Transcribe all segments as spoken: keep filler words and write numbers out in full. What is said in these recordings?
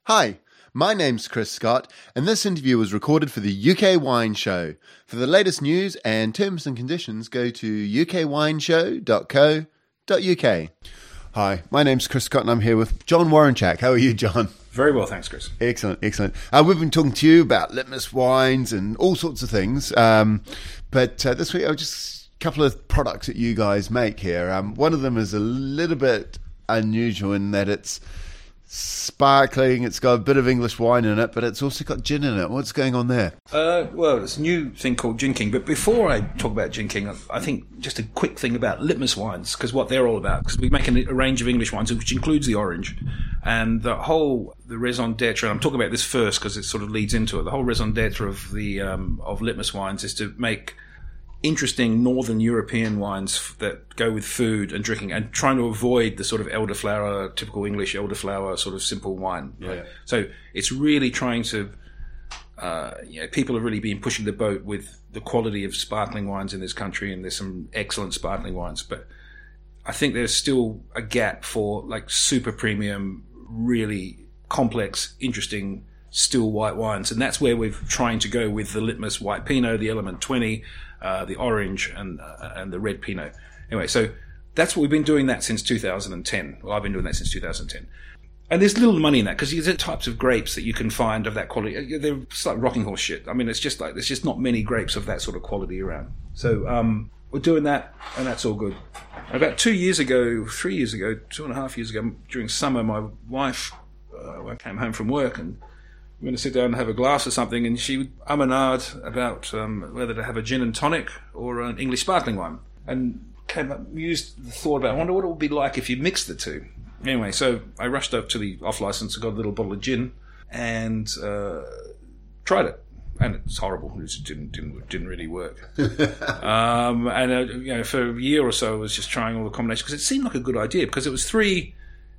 Hi, my name's Chris Scott, and this interview was recorded for the U K Wine Show. For the latest news and terms and conditions, go to u k wine show dot co dot u k. Hi, my name's Chris Scott, and I'm here with John Warrenchak. How are you, John? Very well, thanks, Chris. Excellent, excellent. Uh, we've been talking to you about litmus wines and all sorts of things, um, but uh, this week I was just a couple of products that you guys make here. Um, one of them is a little bit unusual in that it's sparkling, it's got a bit of English wine in it, but it's also got gin in it. What's going on there? Uh, well, it's a new thing called Gin King. But before I talk about Gin King, I think just a quick thing about litmus wines, because what they're all about. Because we make a range of English wines, which includes the orange. And the whole, the raison d'etre, and I'm talking about this first because it sort of leads into it, the whole raison d'etre of, the, um, of litmus wines is to make interesting Northern European wines that go with food and drinking, and trying to avoid the sort of elderflower, typical English elderflower sort of simple wine. Yeah. Right? So it's really trying to, uh, you know, people have really been pushing the boat with the quality of sparkling wines in this country, and there's some excellent sparkling wines. But I think there's still a gap for like super premium, really complex, interesting still white wines, and that's where we're trying to go with the Litmus White Pinot, the Element twenty, uh, the orange, and uh, and the red Pinot. Anyway, so that's what we've been doing that since two thousand ten. Well, I've been doing that since two thousand ten. And there's little money in that because these are types of grapes that you can find of that quality. They're it's like rocking horse shit. I mean, it's just like there's just not many grapes of that sort of quality around. So um, we're doing that, and that's all good. About two years ago, three years ago, two and a half years ago, during summer, my wife uh, came home from work and we're going to sit down and have a glass or something, and she would um and ah'd about um, whether to have a gin and tonic or an English sparkling wine, and came up, used the thought about, I wonder what it would be like if you mixed the two. Anyway, so I rushed up to the off license and got a little bottle of gin and uh, tried it, and it's horrible. It just didn't didn't didn't really work. um, and uh, you know, for a year or so, I was just trying all the combinations because it seemed like a good idea because it was three.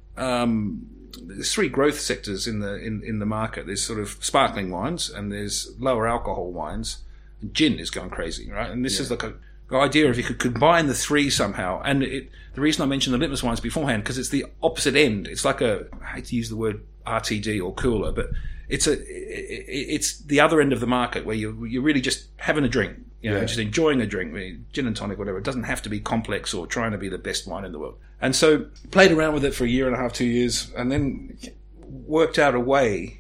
Um, There's three growth sectors in the in, in the market. There's sort of sparkling wines, and there's lower alcohol wines. And gin is going crazy, right? And this yeah. is like a the idea if you could combine the three somehow. And it, the reason I mentioned the litmus wines beforehand because it's the opposite end. It's like a I hate to use the word R T D or cooler, but it's a it, it's the other end of the market where you you're really just having a drink, you know, yeah. just enjoying a drink, gin and tonic, whatever. It doesn't have to be complex or trying to be the best wine in the world. And so played around with it for a year and a half, two years, and then worked out a way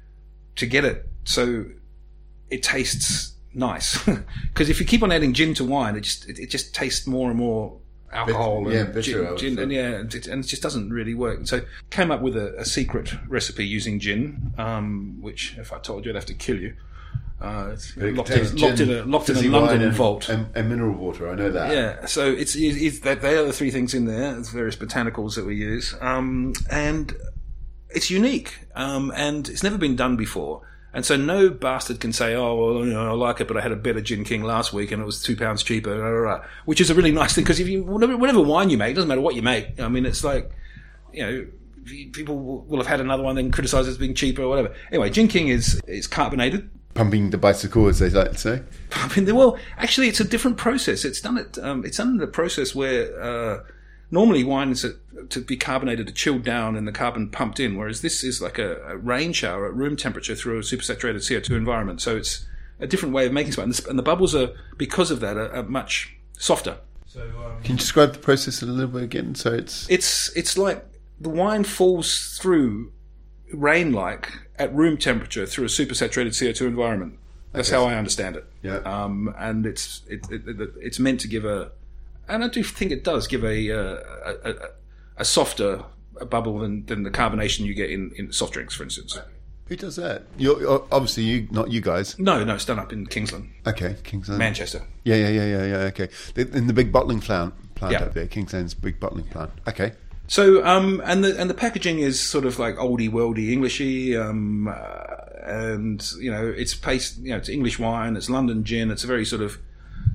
to get it so it tastes nice. Because if you keep on adding gin to wine, it just it, it just tastes more and more alcohol. Bitter, and yeah, bitter, gin, gin and yeah, and it, and it just doesn't really work. And so came up with a, a secret recipe using gin, um, which if I told you, I'd have to kill you. Uh, it's locked in, locked in a locked in a London and, vault. And, and mineral water, I know that. Yeah, so it's, it's, it's they are the three things in there. There's various botanicals that we use, um, and it's unique, um, and it's never been done before. And so no bastard can say, "Oh, well, you know, I like it, but I had a better Gin King last week and it was two pounds cheaper," blah, blah, blah. Which is a really nice thing because if you whatever, whatever wine you make, it doesn't matter what you make. I mean, it's like you know. People will have had another one, then criticise it as being cheaper or whatever. Anyway, Gin King is is carbonated. Pumping the bicycle, as they like to say. Pumping the well, actually, it's a different process. It's done it. Um, it's done in a process where uh, normally wine is a, to be carbonated, to chilled down, and the carbon pumped in. Whereas this is like a, a rain shower at room temperature through a supersaturated C O two environment. So it's a different way of making something. And the, and the bubbles are, because of that, are, are much softer. So um, can you describe the process a little bit again? So it's it's it's like the wine falls through rain-like at room temperature through a supersaturated C O two environment. That's okay. How I understand it. Yeah. Um, and it's it, it, it, it's meant to give a, and I do think it does give a a, a, a softer bubble than, than the carbonation you get in, in soft drinks, for instance. Who does that? You're, obviously, you not you guys. No, no, it's done up in Kingsland. Okay, Kingsland, Manchester. Yeah, yeah, yeah, yeah, yeah. Okay, in the big bottling plant plant yeah. up there, Kingsland's big bottling plant. Okay. So, um, and the and the packaging is sort of like oldie worldy Englishy, um, uh, and you know it's paste, you know, it's English wine, it's London gin, it's a very sort of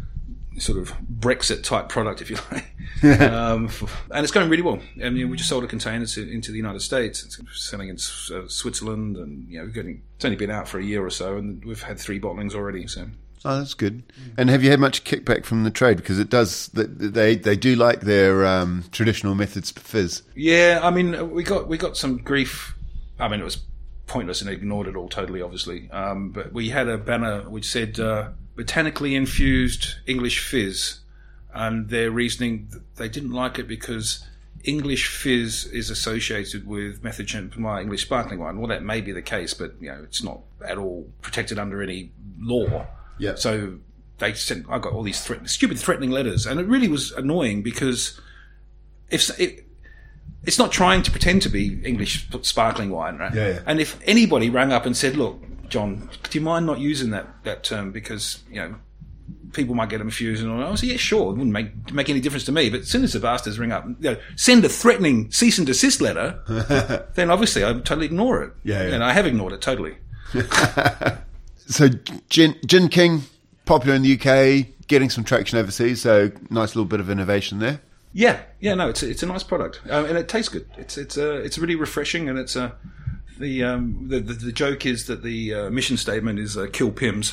sort of Brexit type product, if you like, um, and it's going really well. I mean, we just sold a container to, into the United States. It's selling in uh, Switzerland, and you know, we're getting, it's only been out for a year or so, and we've had three bottlings already. So. Oh, that's good. And have you had much kickback from the trade? Because it does, they they do like their um, traditional methods for fizz. Yeah, I mean, we got we got some grief. I mean, it was pointless and ignored it all totally, obviously. Um, but we had a banner which said uh, botanically infused English fizz, and their reasoning, they didn't like it because English fizz is associated with method champagne, English sparkling wine. Well, that may be the case, but you know, it's not at all protected under any law. Yeah. So they sent. I got all these threat, stupid threatening letters, and it really was annoying because if it, it's not trying to pretend to be English sparkling wine, right? Yeah, yeah. And if anybody rang up and said, "Look, John, do you mind not using that that term because you know people might get them confused," and all, I was like, "Yeah, sure, it wouldn't make make any difference to me." But as soon as the bastards ring up, you know, send a threatening cease and desist letter, then obviously I totally ignore it. Yeah, yeah. And I have ignored it totally. So Gin, Gin King, popular in the U K, getting some traction overseas. So nice little bit of innovation there. Yeah, yeah, no, it's a, it's a nice product, um, and it tastes good. It's it's uh, it's really refreshing, and it's uh, the um the, the the joke is that the uh, mission statement is uh, kill Pims.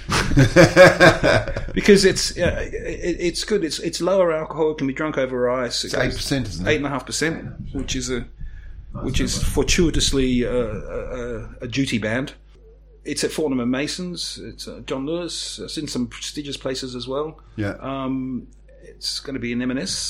Because it's uh, it, it's good. It's it's lower alcohol. It can be drunk over ice. It's eight percent, isn't it? Eight and a half percent, which is a which is fortuitously uh, a, a duty band. It's at Fortnum and Masons. It's uh, John Lewis. It's in some prestigious places as well. Yeah. Um, it's going to be in M and S.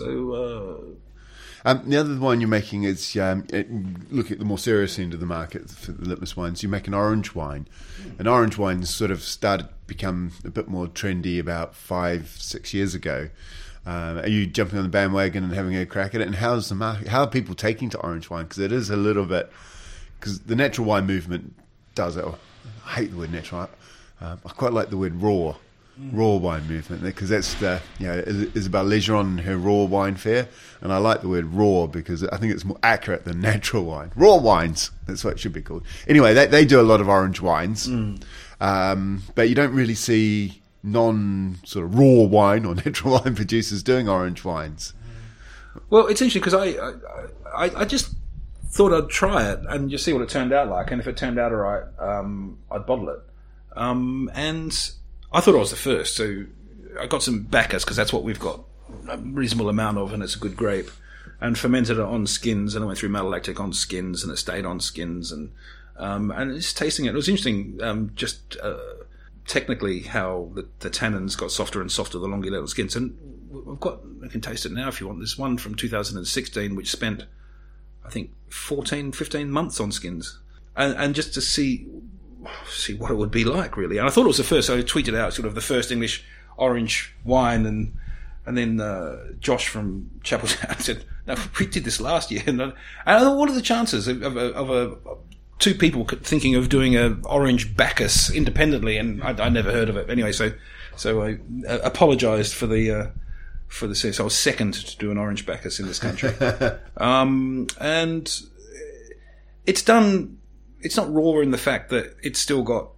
So. Uh, Um, the other one you're making is, um, it, look at the more serious end of the market for the Litmus wines. You make an orange wine. And orange wines sort of started to become a bit more trendy about five, six years ago. Um, are you jumping on the bandwagon and having a crack at it? And how's the market? How are people taking to orange wine? Because it is a little bit, because the natural wine movement does it. I hate the word natural. Um, I quite like the word raw. Raw wine movement, because that's the, you know, Isabelle Legeron and her raw wine fair, and I like the word raw because I think it's more accurate than natural wine. Raw wines, that's what it should be called. Anyway, they they do a lot of orange wines, mm. um, but you don't really see non sort of raw wine or natural wine producers doing orange wines. Well, it's interesting because I, I I just thought I'd try it and just see what it turned out like, and if it turned out all right, um, I'd bottle it, um, and. I thought I was the first, so I got some Bacchus because that's what we've got a reasonable amount of, and it's a good grape. And fermented it on skins, and I went through malolactic on skins, and it stayed on skins, and um, and just tasting it. It was interesting, um, just uh, technically how the, the tannins got softer and softer the longer you let the skins. And I've got, I can taste it now if you want. There's one from two thousand sixteen which spent, I think, fourteen, fifteen months on skins, and and just to see. see what it would be like, really. And I thought it was the first, so I tweeted out sort of the first English orange wine, and and then uh, Josh from Chapeltown said, no, we did this last year. And I, and I thought, what are the chances of, of, a, of a two people thinking of doing a orange Bacchus independently? And I, I never heard of it. Anyway, so so I uh, apologised for the... Uh, for the so I was second to do an orange Bacchus in this country. um, and it's done... It's not raw in the fact that it's still got,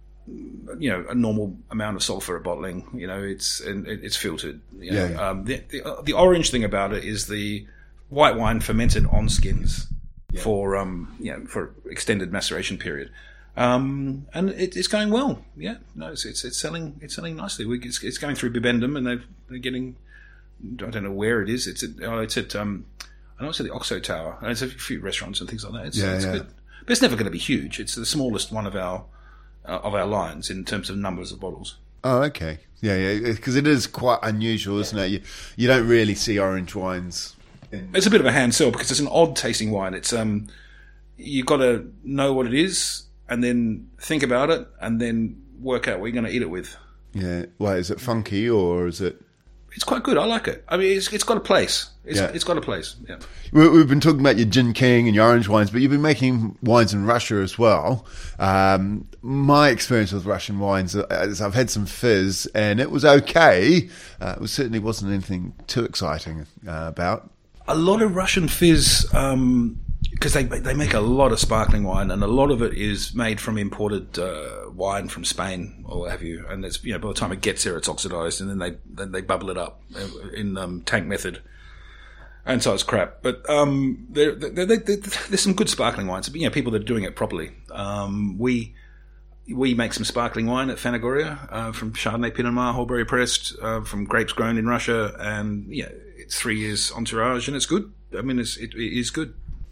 you know, a normal amount of sulfur at bottling. You know, it's and it's filtered. You know. Yeah. yeah. Um, the, the the orange thing about it is the white wine fermented on skins yeah. for um you know for extended maceration period, um and it, it's going well. Yeah, no, it's it's, it's selling it's selling nicely. We, it's, it's going through Bibendum, and they're, they're getting. I don't know where it is. It's at, oh, it's at um I know it's at the Oxo Tower. And it's a few restaurants and things like that. It's, yeah, it's yeah. good. But it's never going to be huge. It's the smallest one of our uh, of our lines in terms of numbers of bottles. Oh, okay. Yeah, yeah, because it is quite unusual, isn't it? You, you don't really see orange wines. In... It's a bit of a hand sell because it's an odd tasting wine. It's um, you've got to know what it is and then think about it and then work out what you're going to eat it with. Yeah. Well, is it funky or is it... It's quite good. I like it. I mean, it's it's got a place. It's, yeah. it's got a place. Yeah. We, we've been talking about your Gin King and your orange wines, but you've been making wines in Russia as well. Um, my experience with Russian wines is I've had some fizz, and it was okay. Uh, it was, certainly wasn't anything too exciting uh, about. A lot of Russian fizz, um, because they they make a lot of sparkling wine, and a lot of it is made from imported uh, wine from Spain or what have you. And it's, you know, by the time it gets there, it's oxidized, and then they then they bubble it up in um, tank method, and so it's crap. But um, there, there, there, there's some good sparkling wines. You know, people that are doing it properly. Um, we we make some sparkling wine at Phanagoria uh, from Chardonnay, Pinot Noir, Wholeberry pressed, uh, from grapes grown in Russia, and yeah, it's three years entourage, and it's good. I mean, it's, it, it is good.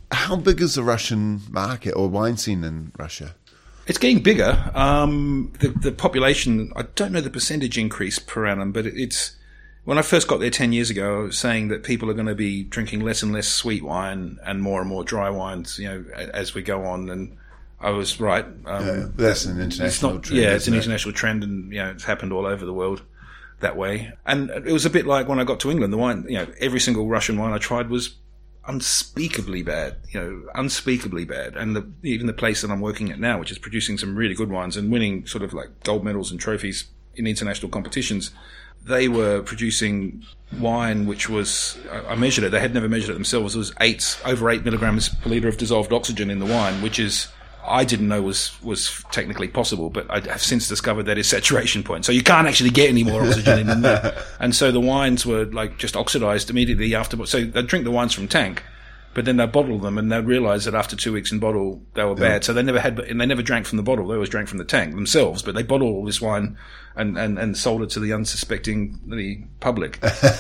How big is the Russian market or wine scene in Russia? It's getting bigger. Um, the, the population, I don't know the percentage increase per annum, but it, it's, when I first got there ten years ago, I was saying that people are going to be drinking less and less sweet wine and more and more dry wines, you know, as we go on. And I was right. Um, yeah, that's an international it's not, trend. Yeah, it's an it? international trend, and, you know, it's happened all over the world that way. And it was a bit like when I got to England, the wine, you know, every single Russian wine I tried was unspeakably bad, you know, unspeakably bad. And the, even the place that I'm working at now, which is producing some really good wines and winning sort of like gold medals and trophies in international competitions, they were producing wine which was, I measured it, they had never measured it themselves, it was eight, over eight milligrams per litre of dissolved oxygen in the wine, which is, I didn't know was, was technically possible, but I have since discovered that is saturation point. So you can't actually get any more oxygen in than that. And so the wines were like just oxidized immediately after. So they'd drink the wines from tank, but then they'd bottle them and they'd realize that after two weeks in bottle, they were bad. Yeah. So they never had, and they never drank from the bottle. They always drank from the tank themselves, but they bottled all this wine and, and, and sold it to the unsuspecting the public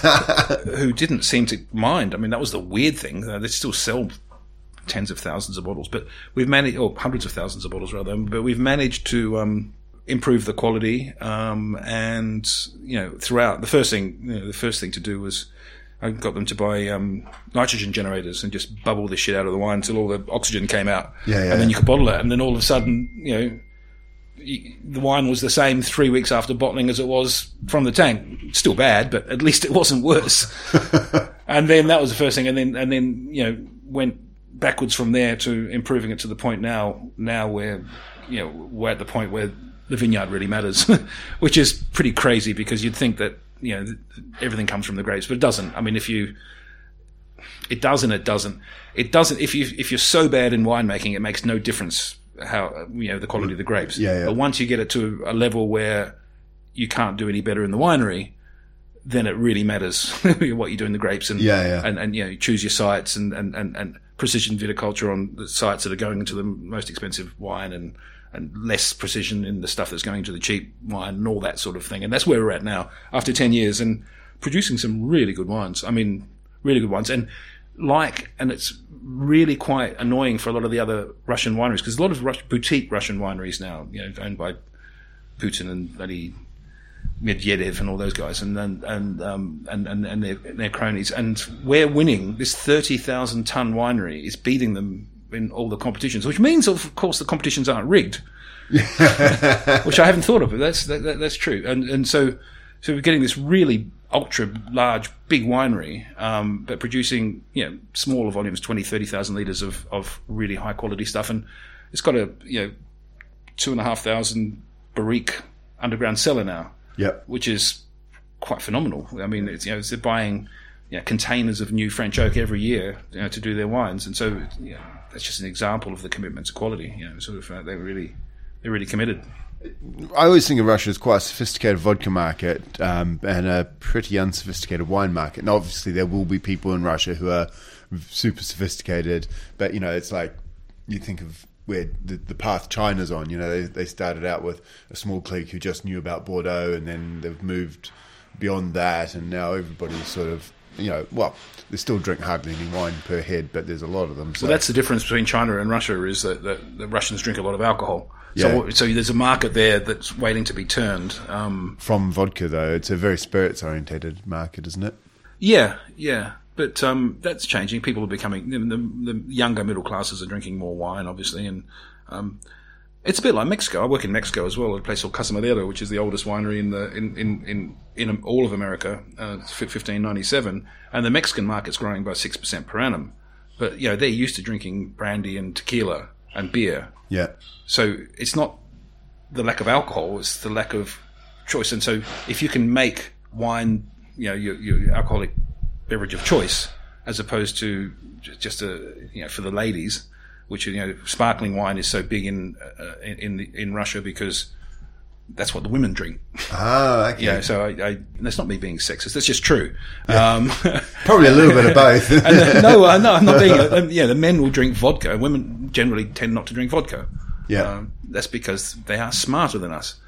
who didn't seem to mind. I mean, that was the weird thing. Uh, they still sell tens of thousands of bottles, but we've managed, or hundreds of thousands of bottles rather, but we've managed to um, improve the quality. Um, and you know, throughout the first thing, you know, the first thing to do was I got them to buy um, nitrogen generators and just bubble the shit out of the wine until all the oxygen came out, yeah, yeah, and then yeah. you could bottle it, and then all of a sudden, you know, the wine was the same three weeks after bottling as it was from the tank. Still bad, but at least it wasn't worse. And then that was the first thing, and then and then you know went backwards from there to improving it to the point now, now where, you know, we're at the point where the vineyard really matters, which is pretty crazy because you'd think that, you know, everything comes from the grapes, but it doesn't. I mean, if you, it does and it doesn't. It doesn't, if you, if you're so bad in winemaking, it makes no difference how, you know, the quality of the grapes. Yeah, yeah. But once you get it to a level where you can't do any better in the winery, then it really matters what you do in the grapes and, yeah, yeah. and, and, you know, you choose your sites and, and, and, and precision viticulture on the sites that are going into the most expensive wine and, and less precision in the stuff that's going to the cheap wine and all that sort of thing. And that's where we're at now after ten years and producing some really good wines. I mean, really good wines. And like, and it's really quite annoying for a lot of the other Russian wineries because a lot of Rus- boutique Russian wineries now, you know, owned by Putin and bloody Medvedev and all those guys, and and and um, and, and, and their, their cronies, and we're winning. This thirty thousand ton winery is beating them in all the competitions, which means, of course, the competitions aren't rigged, which I haven't thought of, but that's that, that, that's true. And and so so we're getting this really ultra large, big winery, um, but producing, you know, smaller volumes, twenty, thirty thousand liters of of really high quality stuff, and it's got a, you know, two and a half thousand barrique underground cellar now. Yep. Which is quite phenomenal. I mean, it's, you know, they're buying, you know, containers of new French oak every year, you know, to do their wines, and so, you know, that's just an example of the commitment to quality. You know, sort of uh, they're really they're really committed. I always think of Russia as quite a sophisticated vodka market um, and a pretty unsophisticated wine market. And obviously, there will be people in Russia who are super sophisticated, but you know, it's like you think of where the, the path China's on. You know, they, they started out with a small clique who just knew about Bordeaux, and then they've moved beyond that, and now everybody's sort of, you know, well, they still drink hardly any wine per head, but there's a lot of them. So. Well, that's the difference between China and Russia, is that, that the Russians drink a lot of alcohol. So, yeah. so there's a market there that's waiting to be turned. Um, From vodka, though, it's a very spirits-orientated market, isn't it? Yeah, yeah. But um, that's changing. People are becoming, the, the, the younger middle classes are drinking more wine, obviously, and um, it's a bit like Mexico. I work in Mexico as well, at a place called Casa Madero, which is the oldest winery in the in in in, in all of America, uh, fifteen ninety-seven, and the Mexican market's growing by six percent per annum. But you know, they're used to drinking brandy and tequila and beer. Yeah. So it's not the lack of alcohol; it's the lack of choice. And so, if you can make wine, you know, your, your alcoholic beverage of choice, as opposed to just a, you know, for the ladies, which, you know, sparkling wine is so big in uh, in in, in Russia because that's what the women drink. Ah, okay. Yeah, so I, I, that's not me being sexist. That's just true. Yeah. Um, Probably a little bit of both. and, uh, no, uh, no, I'm not being. Uh, yeah, the men will drink vodka, and women generally tend not to drink vodka. Yeah, um, that's because they are smarter than us.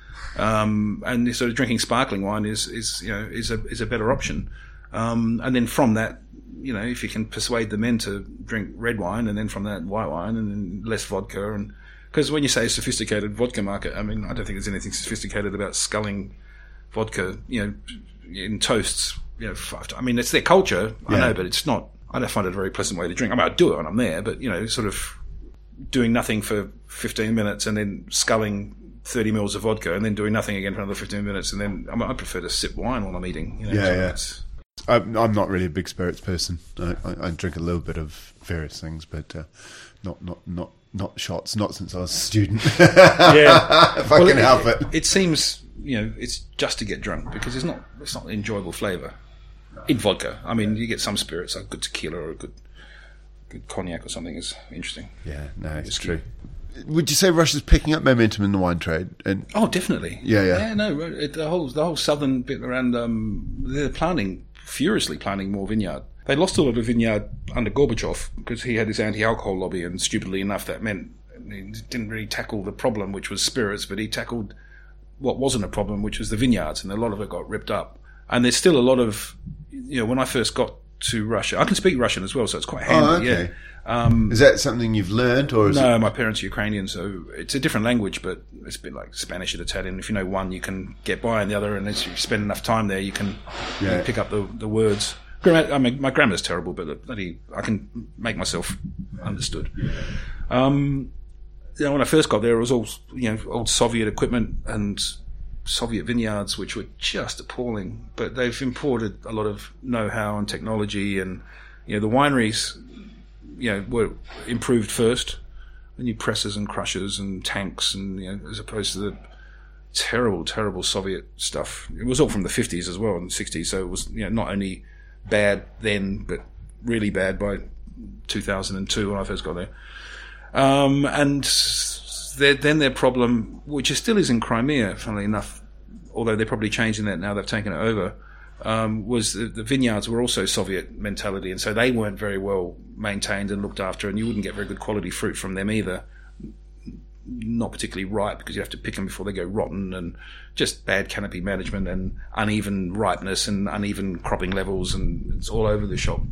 Um, and sort of drinking sparkling wine is is you know is a is a better option. Um, and then from that, you know, if you can persuade the men to drink red wine and then from that white wine and then less vodka, and because when you say sophisticated vodka market, I mean, I don't think there's anything sophisticated about sculling vodka, you know, in toasts. You know, I mean, it's their culture, I Yeah. know, but it's not. I don't find it a very pleasant way to drink. I mean, I do it when I'm there, but you know, sort of doing nothing for fifteen minutes and then sculling thirty mils of vodka and then doing nothing again for another fifteen minutes, and then I, mean, I prefer to sip wine while I'm eating. You know, Yeah, so yeah. it's- I'm, I'm not really a big spirits person. I, I, I drink a little bit of various things, but uh, not not not not shots. Not since I was a student. Yeah, if I Well, can help it. It seems, you know, it's just to get drunk because it's not it's not an enjoyable flavour in vodka. I mean, you get some spirits, like good tequila or a good good cognac or something is interesting. Yeah, no, it's Whiskey. true. Would you say Russia's picking up momentum in the wine trade? And Oh, definitely. Yeah, yeah. Yeah, no, it, the whole the whole southern bit around, um, they're planting furiously planting more vineyard. They lost a lot of vineyard under Gorbachev because he had this anti-alcohol lobby, and stupidly enough, that meant he didn't really tackle the problem, which was spirits, but he tackled what wasn't a problem, which was the vineyards, and a lot of it got ripped up. And there's still a lot of, you know, when I first got to Russia, I can speak Russian as well, so it's quite handy. Oh, okay. Yeah. Um, is that something you've learned, or is no, it? my parents are Ukrainian, so it's a different language, but it's a bit like Spanish and Italian. If you know one, you can get by, and the other, and as you spend enough time there, you can, you Yeah. can pick up the, the words. Gramma- I mean, my grammar's terrible, but bloody, I can make myself understood. Um, you know, when I first got there, it was all, you know, old Soviet equipment and Soviet vineyards, which were just appalling. But they've imported a lot of know-how and technology, and you know, the wineries, you know, were improved first. The new presses and crushers and tanks, and you know, as opposed to the terrible, terrible Soviet stuff. It was all from the fifties as well and the sixties, so it was, you know, not only bad then, but really bad by two thousand two when I first got there. Um, and their, then their problem, which is still is in Crimea, funnily enough, although they're probably changing that now, they've taken it over, um, was the, the vineyards were also Soviet mentality, and so they weren't very well maintained and looked after, and you wouldn't get very good quality fruit from them either. Not particularly ripe, because you have to pick them before they go rotten, and just bad canopy management and uneven ripeness and uneven cropping levels, and it's all over the shop.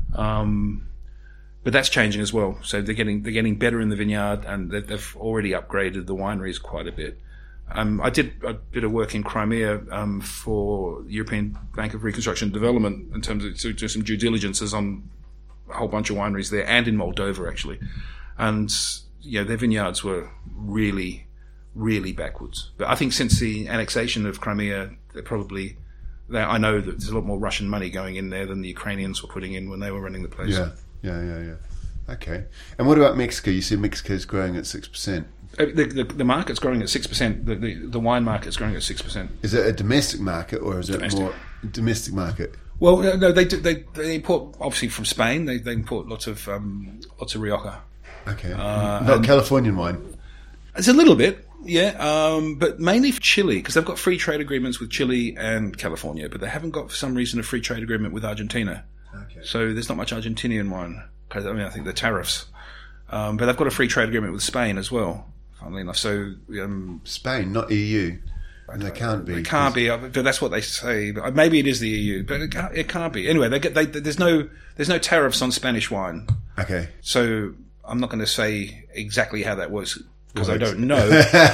Um, but that's changing as well. So they're getting they're getting better in the vineyard, and they've, they've already upgraded the wineries quite a bit. Um, I did a bit of work in Crimea um, for the European Bank of Reconstruction and Development in terms of to do some due diligences on a whole bunch of wineries there, and in Moldova actually, and you know, their vineyards were really, really backwards. But I think since the annexation of Crimea, they're probably, they, I know that there's a lot more Russian money going in there than the Ukrainians were putting in when they were running the place. Yeah, yeah, yeah, yeah. Okay. And what about Mexico? You said Mexico's growing at six percent. Uh, The, the, the market's growing at six percent. The, the, the wine market's growing at six percent. Is it a domestic market, or is Domestic. it more domestic market? Well, no, no they, do, they they import, obviously from Spain, they, they import lots of um, lots of Rioja. Okay. Uh, Not and- Californian wine. It's a little bit, yeah, um, but mainly for Chile, because they've got free trade agreements with Chile and California, but they haven't got, for some reason, a free trade agreement with Argentina. Okay. So there's not much Argentinian wine, because I mean, I think the tariffs. Um, but they've got a free trade agreement with Spain as well, funnily enough. So um, Spain, not E U. And they can't be. it can't be, but that's what they say. But maybe it is the E U, but it can't, it can't be. Anyway, they get they, there's no there's no tariffs on Spanish wine. Okay. So I'm not going to say exactly how that works because I Works. don't know,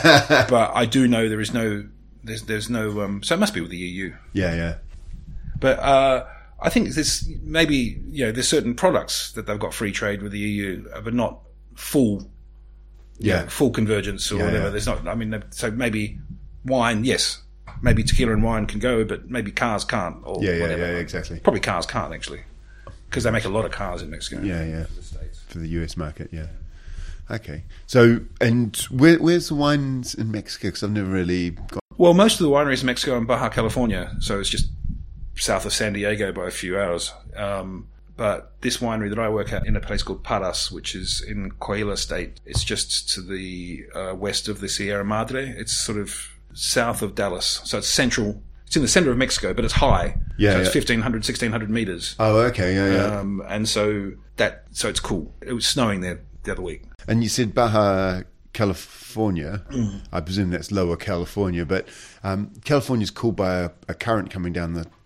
but I do know there is no, there's there's no, um, so it must be with the E U. Yeah, yeah. But uh, I think there's maybe, you know, there's certain products that they've got free trade with the E U, but not full, you Yeah. know, full convergence or Yeah, whatever. yeah. There's not. I mean, so maybe wine, yes, maybe tequila and wine can go, but maybe cars can't. Or Yeah, yeah, whatever. yeah, exactly. Probably cars can't actually, because they make a lot of cars in Mexico. Yeah, yeah. For the States. For the U S market, yeah. Okay. So, and where, where's the wines in Mexico? Because I've never really got. Well, most of the wineries in Mexico are in Baja California, so it's just south of San Diego by a few hours. Um, but this winery that I work at in a place called Parras, which is in Coahuila State, it's just to the uh, west of the Sierra Madre. It's sort of south of Dallas, so it's central. It's in the center of Mexico, but it's high. Yeah, so it's yeah. fifteen hundred, sixteen hundred meters. Oh, okay, yeah, yeah. Um, and so that, so it's cool. It was snowing there the other week. And you said Baja California. Mm. I presume that's Lower California, but um, California's cooled by a, a current coming down the, the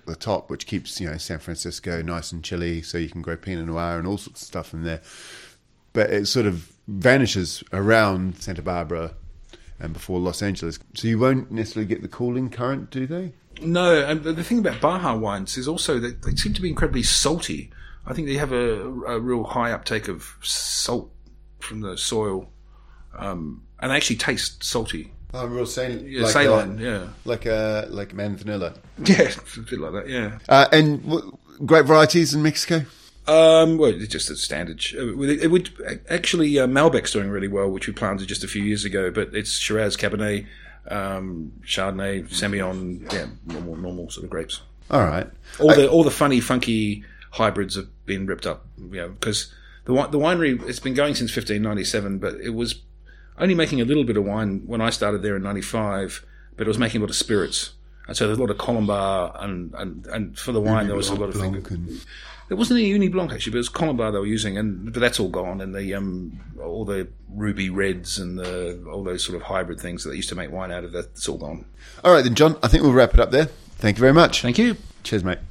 the top, which keeps, you know, San Francisco nice and chilly, so you can grow Pinot Noir and all sorts of stuff in there. But it sort of vanishes around Santa Barbara and before Los Angeles. So you won't necessarily get the cooling current, do they? No, and the thing about Baja wines is also that they seem to be incredibly salty. I think they have a, a real high uptake of salt from the soil, um, and they actually taste salty. Oh, real saline, Yeah, like saline, a, yeah. like a like man vanilla. Yeah, it's a bit like that, yeah. Uh, and w- great varieties in Mexico. Um, well, it's just a standard. It, it would actually uh, Malbec's doing really well, which we planted just a few years ago. But it's Shiraz, Cabernet, um, Chardonnay, Semillon, yeah, normal, normal sort of grapes. All right. All I, the all the funny, funky hybrids have been ripped up. You know, because the the winery it's been going since fifteen ninety-seven, but it was only making a little bit of wine when I started there in ninety-five. But it was making a lot of spirits, and so there's a lot of Colombar, and and, and for the wine there was a lot of things. and... It wasn't a Uni Blanc actually, but it was Colombar they were using, and but that's all gone. And the um, all the ruby reds and the all those sort of hybrid things that they used to make wine out of, that's all gone. All right then, John. I think we'll wrap it up there. Thank you very much. Thank you. Cheers, mate.